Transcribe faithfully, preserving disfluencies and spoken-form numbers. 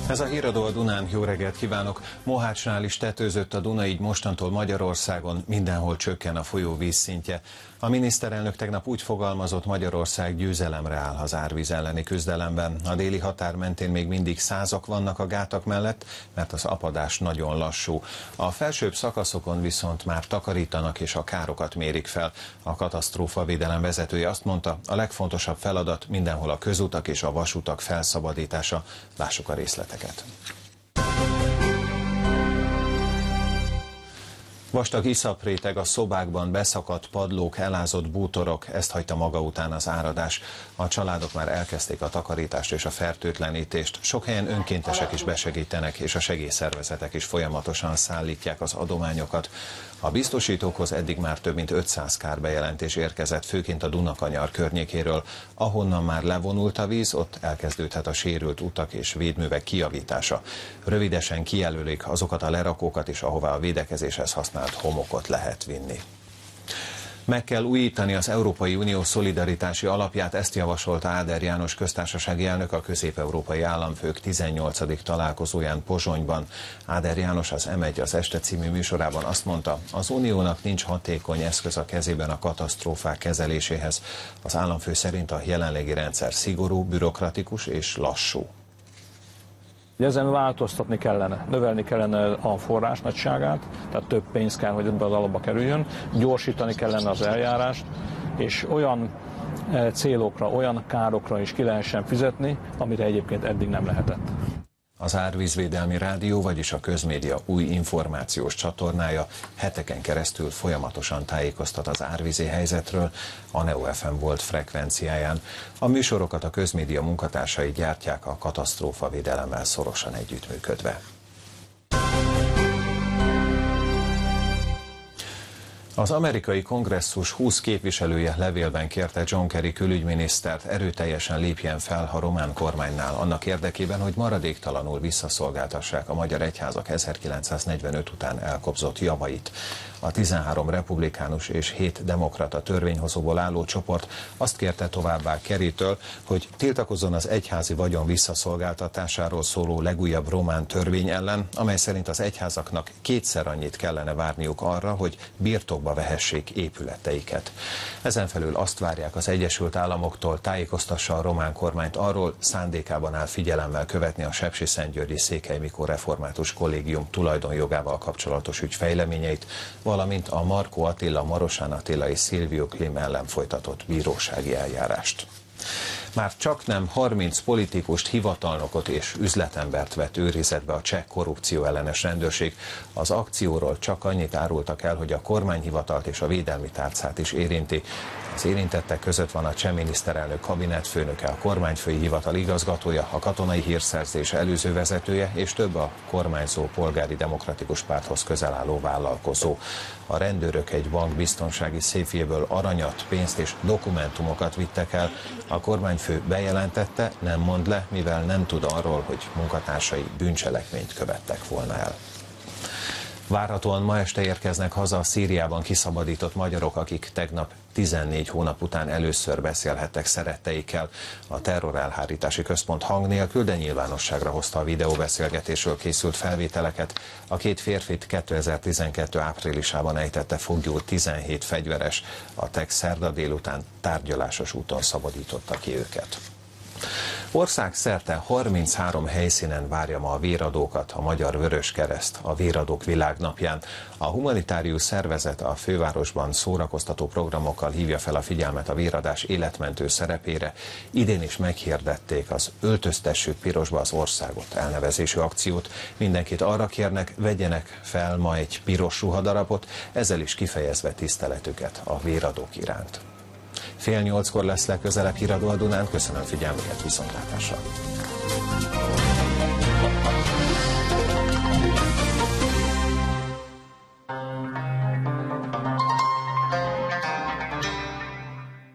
Ez a híradó a Dunán, jó reggelt kívánok! Mohácsnál is tetőzött a Duna, így mostantól Magyarországon mindenhol csökken a folyó vízszintje. A miniszterelnök tegnap úgy fogalmazott, Magyarország győzelemre áll az árvíz elleni küzdelemben. A déli határ mentén még mindig százak vannak a gátak mellett, mert az apadás nagyon lassú. A felsőbb szakaszokon viszont már takarítanak és a károkat mérik fel. A katasztrófavédelem vezetője azt mondta, a legfontosabb feladat mindenhol a közutak és a vasutak felszabadítása. Lássuk a részleteket. Vastag iszapréteg, a szobákban beszakadt padlók, elázott bútorok, ezt hagyta maga után az áradás. A családok már elkezdték a takarítást és a fertőtlenítést. Sok helyen önkéntesek is besegítenek, és a segélyszervezetek is folyamatosan szállítják az adományokat. A biztosítókhoz eddig már több mint ötszáz kárbejelentés érkezett, főként a Dunakanyar környékéről. Ahonnan már levonult a víz, ott elkezdődhet a sérült utak és védművek kijavítása. Rövidesen kijelölik azokat a lerakókat is, ahová a védekezéshez használt homokot lehet vinni. Meg kell újítani az Európai Unió szolidaritási alapját, ezt javasolta Áder János köztársasági elnök a közép-európai államfők tizennyolcadik találkozóján Pozsonyban. Áder János az em egy az este című műsorában azt mondta, az uniónak nincs hatékony eszköz a kezében a katasztrófák kezeléséhez. Az államfő szerint a jelenlegi rendszer szigorú, bürokratikus és lassú. Ezen változtatni kellene, növelni kellene a forrás nagyságát, tehát több pénz kell, hogy ebbe az alapba kerüljön, gyorsítani kellene az eljárást, és olyan célokra, olyan károkra is ki lehessen fizetni, amire egyébként eddig nem lehetett. Az Árvízvédelmi Rádió, vagyis a közmédia új információs csatornája heteken keresztül folyamatosan tájékoztat az árvízi helyzetről a Neo ef em volt frekvenciáján. A műsorokat a közmédia munkatársai gyártják a katasztrófavédelemmel szorosan együttműködve. Az amerikai kongresszus húsz képviselője levélben kérte John Kerry külügyminisztert, erőteljesen lépjen fel a román kormánynál annak érdekében, hogy maradéktalanul visszaszolgáltassák a magyar egyházak ezerkilencszáznegyvenöt után elkobzott javait. A tizenhárom republikánus és hét demokrata törvényhozóból álló csoport azt kérte továbbá Kerrytől, hogy tiltakozzon az egyházi vagyon visszaszolgáltatásáról szóló legújabb román törvény ellen, amely szerint az egyházaknak kétszer annyit kellene várniuk arra, hogy birtokba vehessék épületeiket. Ezen felül azt várják az Egyesült Államoktól, tájékoztassa a román kormányt arról, szándékában áll figyelemmel követni a sepsiszentgyörgyi Székely Mikó Református Kollégium tulajdonjogával kapcsolatos ügy fejleményeit, valamint a Markó Attila, Marosán Attila és Silvio Klim ellen folytatott bírósági eljárást. Már csak nem harminc politikust, hivatalnokot és üzletembert vett őrizetbe a cseh korrupció ellenes rendőrség. Az akcióról csak annyit árultak el, hogy a kormányhivatalt és a védelmi tárcát is érinti. Az érintettek között van a cseh miniszterelnök kabinetfőnöke, a kormányfői hivatal igazgatója, a katonai hírszerzés előző vezetője és több a kormányzó polgári demokratikus párthoz közel álló vállalkozó. A rendőrök egy bank biztonsági széfjéből aranyat, pénzt és dokumentumokat vittek el. A kormányfő bejelentette, nem mond le, mivel nem tud arról, hogy munkatársai bűncselekményt követtek volna el. Várhatóan ma este érkeznek haza a Szíriában kiszabadított magyarok, akik tegnap tizennégy hónap után először beszélhettek szeretteikkel. A terrorelhárítási központ hang nélkül, de nyilvánosságra hozta a videóbeszélgetésről készült felvételeket. A két férfit kétezer-tizenkettő áprilisában ejtette foglyul tizenhét fegyveres. A tex szerda délután tárgyalásos úton szabadította ki őket. Országszerte harminchárom helyszínen várja ma a véradókat a Magyar Vöröskereszt a Véradók Világnapján. A humanitárius szervezet a fővárosban szórakoztató programokkal hívja fel a figyelmet a véradás életmentő szerepére. Idén is meghirdették az Öltöztessük pirosba az országot elnevezésű akciót. Mindenkit arra kérnek, vegyenek fel ma egy piros ruhadarabot, ezzel is kifejezve tiszteletüket a véradók iránt. Fél nyolckor lesz legközelebb híradó a Dunán. Köszönöm figyelmüket, viszontlátásra!